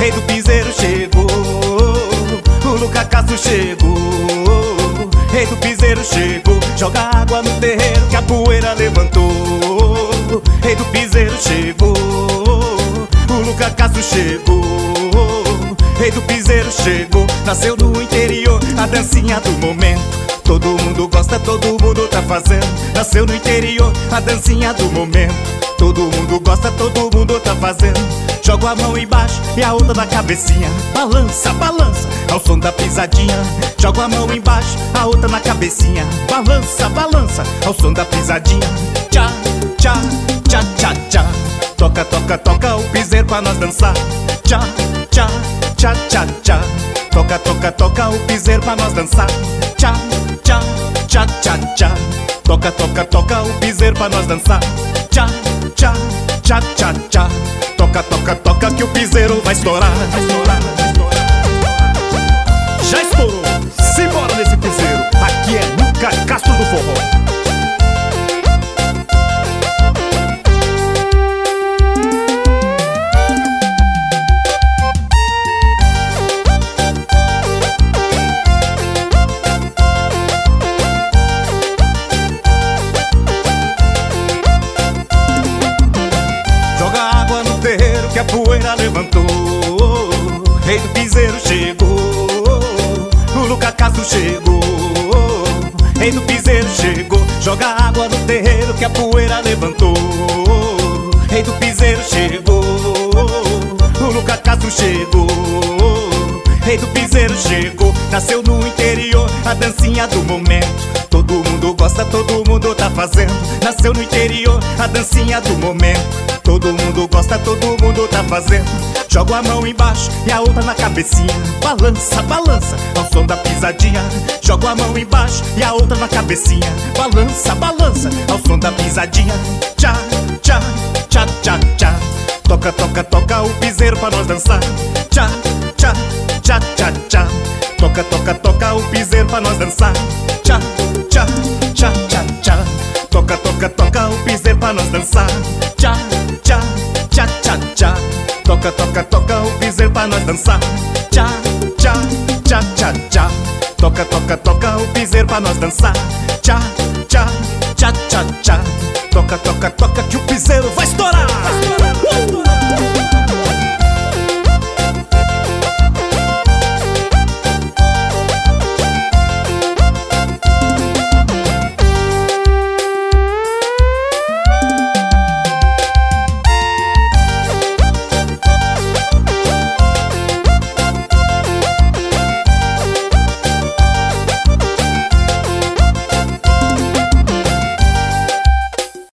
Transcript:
rei do piseiro chegou. O Luca Castro chegou. Rei do piseiro chegou. Joga água no terreiro que a poeira levantou. Rei do piseiro chegou. O Luca Castro chegou. Rei do piseiro chegou. Nasceu no interior, a dancinha do momento. Todo mundo gosta, todo mundo tá fazendo. Nasceu no interior, a dancinha do momento. Todo mundo gosta, todo mundo tá fazendo. Joga a mão embaixo e a outra na cabecinha. Balança, balança, ao som da pisadinha. Joga a mão embaixo, a outra na cabecinha. Balança, balança, ao som da pisadinha. Tchá, tchá, tchá, tchá, tchá. Toca, toca, toca o piseiro pra nós dançar. Tchá, tchá, tchá, tchá, tchá. Toca, toca, toca o piseiro pra nós dançar. Tchá, tchá, tchá, tchá, tchá. Toca, toca, toca o piseiro pra nós dançar. Tchá, tchá, tchá, tchá, tchá. Toca, toca, toca que o piseiro vai estourar. Vai estourar, vai estourar. Já estourou, simbora nesse piseiro. Aqui é Luca Castro do Forró. Que a poeira levantou. Rei do piseiro chegou. O Luca Castro chegou. Rei do piseiro chegou. Joga água no terreiro que a poeira levantou. Rei do piseiro chegou. O Luca Castro chegou. Rei do piseiro chegou. Nasceu no interior, a dancinha do momento. Todo mundo gosta, todo mundo tá fazendo. Nasceu no interior, a dancinha do momento. Todo mundo gosta, todo mundo tá fazendo. Joga a mão embaixo e a outra na cabecinha. Balança, balança, ao som da pisadinha. Joga a mão embaixo e a outra na cabecinha. Balança, balança, ao som da pisadinha. Tchá, tchá, tchá, tchá, tchá. Toca, toca, toca o piseiro pra nós dançar. Tchá, tchá, tchá, tchá, tchá. Toca, toca, toca o piseiro pra nós dançar. Tchá, tchá, tchá, tchá, tchá. Toca, toca, toca o piseiro pra nós dançar. Tchá, tchá, tchá, tchá, tchá. Toca, toca, toca o piseiro pra nós dançar. Tchá, tchá, tchá, tchá, tchá. Toca, toca, toca o piseiro pra nós dançar. Tchá, tchá, tchá, tchá, tchá. Toca, toca, toca que o piseiro vai estourar.